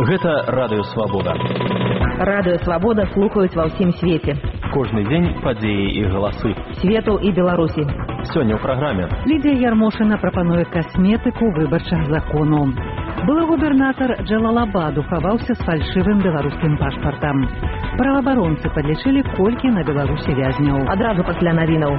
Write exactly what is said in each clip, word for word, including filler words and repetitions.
Гэта Радыё Свабода. Радыё Свабода слухаюць ва ўсім свеце. Кожны дзень падзеі і галасы. Свету і Беларусі. Сёння ў праграме. Лідія Ярмошына прапануе касметыку выбарчых законаў. Былы губернатар Джалалабаду хаваўся з фальшывым беларускім пашпартам. Праваабаронцы падлічылі, колькі на Беларусі вязняў. Адразу пасля навінаў.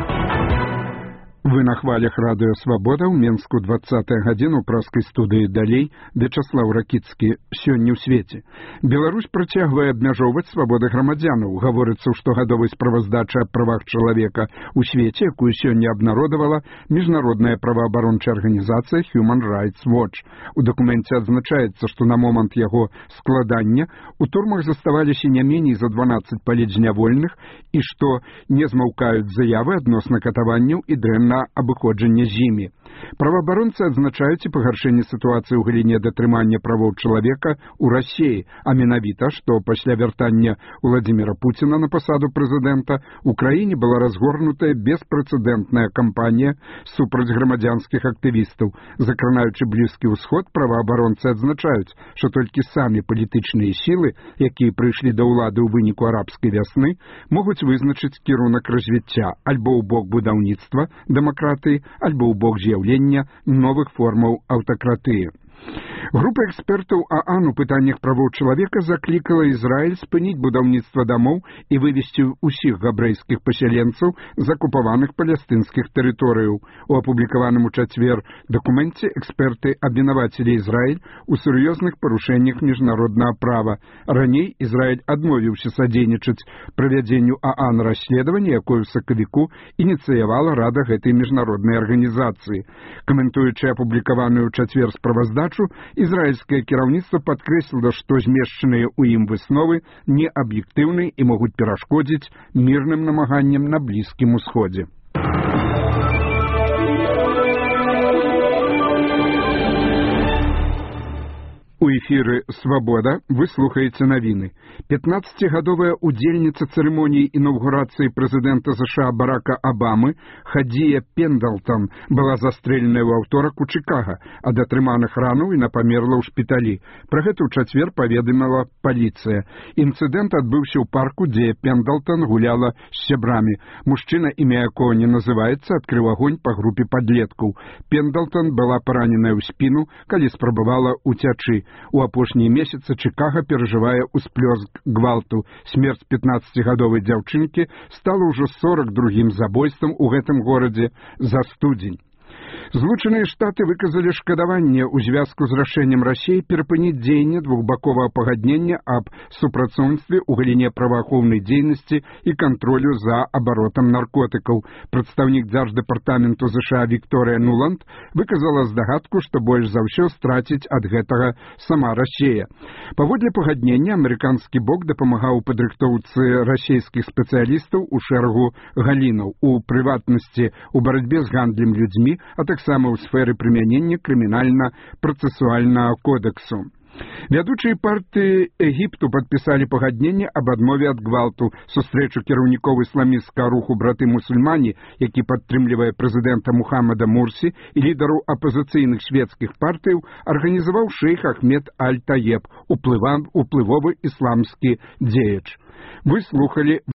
Вы на хвалях Радыё Свабода ў Менску двадцатая гадзіна ў праскай студыі далей Вячаслаў Ракіцкі. Сёння ў свеце. Беларусь працягвае абмяжоўваць свабоды грамадзянаў. Гаворыцца ў штогадовай справаздачы аб правах чалавека ў свеце, якую сёння абнародавала міжнародная праваабарончая арганізацыя Human Rights Watch. У дакуменце адзначаецца, што на момант яго складання у турмах заставаліся не меней за дванаццаць палітзнявольных і што не змаўкаюць заявы адносна катаванняў і дрэнна на абыходжанне з імі. Праваабаронцы адзначаюць і пагаршэнне сітуацыі ў галіне датрымання правоў чалавека ў Расіі, а менавіта, што пасля вяртання Владзіміра Пуціна на пасаду прэзідэнта ў краіне была разгорнутая беспрэцэдэнтная кампанія супраць грамадзянскіх актывістаў. Закранаючы Блізкі ўсход, праваабаронцы адзначаюць, што толькі самі палітычныя сілы, якія прыйшлі да ўлады ў выніку арабскай вясны, могуць вызначыць кірунак развіцця альбо ў бок будаўніцтва дэмакратыі, альбо ў бок з'яўлення новых формаў аўтакратыі. Група экспертаў ААН у пытаннях правоў чалавека заклікала Ізраіль спыніць будаўніцтва дамоў і вывесці ўсіх габрэйскіх пасяленцаў з акупаваных палестынскіх тэрыторыяў. У апублікаваным у чацвер дакуменце эксперты абвінавацілі Ізраіль у сур'ёзных парушэннях міжнароднага права. Раней Ізраіль адмовіўся садзейнічаць правядзенню ААН расследавання, якое ў сакавіку ініцыявала рада гэтай міжнароднай арганізацыі. Каментуючы апублікаваную ў чацвер справаздачу, ізраільскае кіраўніцтва падкрэсліла, што змешчаныя ў ім высновы неаб'ектыўныя і могуць перашкодзіць мірным намаганням на Блізкім Усходзе. У эфіры «Свабода» вы слухаеце навіны. пятнаццацігадовая удзельніца цырымоніі інаўгурацыі прэзідэнта США Барака Абамы Хадзія Пендалтон была застрэленая ў аўторак у Чыкага, ад атрыманых ранаў і напамерла ў шпіталі. Пра гэта ў чацвер паведаміла паліцыя. Інцыдэнт адбыўся ў парку, дзе Пендалтон гуляла з сябрамі. Мужчына, імя якога не называецца, адкрыў агонь па групе падлеткаў. Пендалтон была параненая ў спіну, калі спрабавала ўцячы. У апошнія месяцы Чыкага перажывае ўсплёск гвалту. Смерць пятнаццацігадовай дзяўчынкі стала ўжо сорак другім забойствам у гэтым горадзе за студзень. Злучаныя Штаты выказалі шкадаванне ў звязку з рашэннем Расіі перапыніць дзеянне двухбаковага пагаднення аб супрацоўніцтве ў галіне праваахоўнай дзейнасці і кантролю за абаротам наркотыкаў. Прадстаўнік дзярждэпартаменту США Вікторыя Нуланд выказала здагадку, што больш за ўсё страціць ад гэтага сама Расія. Паводле пагаднення, амерыканскі бок дапамагаў у падрыхтоўцы расійскіх спецыялістаў у шэрагу галінаў, у прыватнасці ў барацьбе з гандлем людзьмі, а таксама ў сферы прымянення крымінальна-працэсуальнага кодэксу. Вядучыя партыі Егіпту падпісалі пагадненне аб адмове ад гвалту. Сустрэчу кіраўнікоў ісламісцкага руху браты-мусульмане, які падтрымлівае прэзідэнта Мухаммада Мурсі, і лідараў апазіцыйных шведскіх партыяў арганізаваў шэйх Ахмед Аль-Таеб, уплывовы ісламскі дзеяч. Вы слухалі